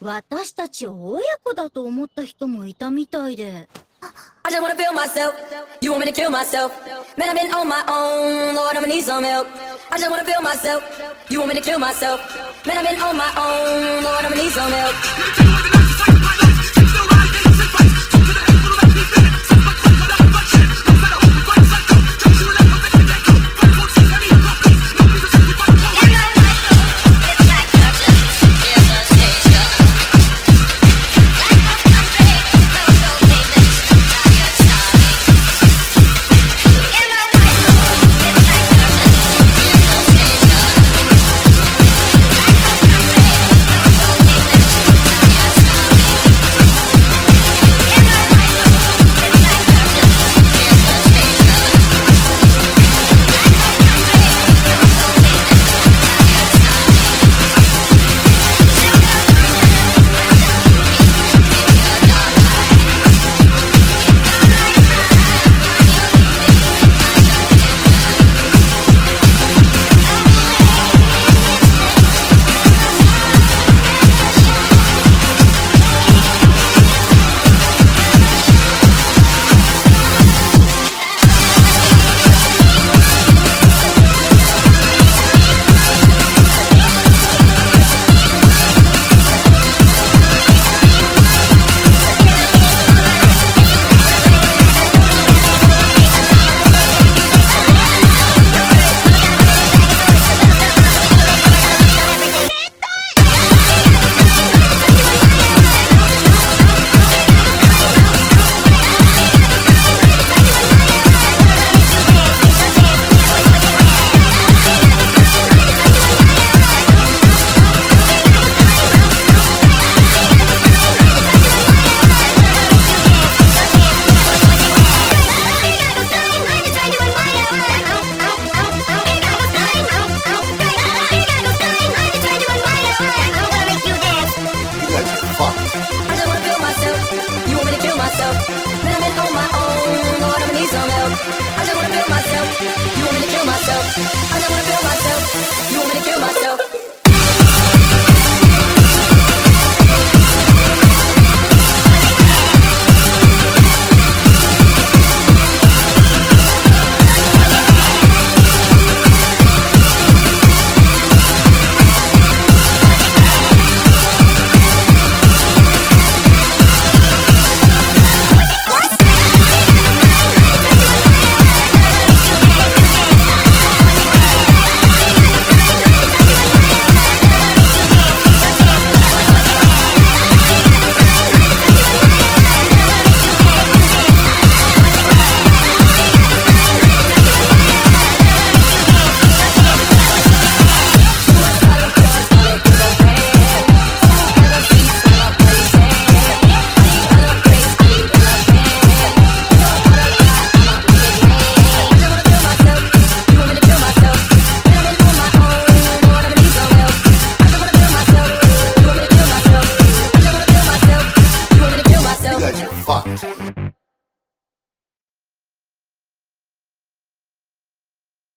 私たちを親子だと思った人もいたみたいで。 I just wanna feel myself. You want me to kill myself? Man, I've been on my own. Lord, I'ma need some help. I just wanna feel myself. You want me to kill myself? Man, I've been on my own. Lord, I'ma need some help.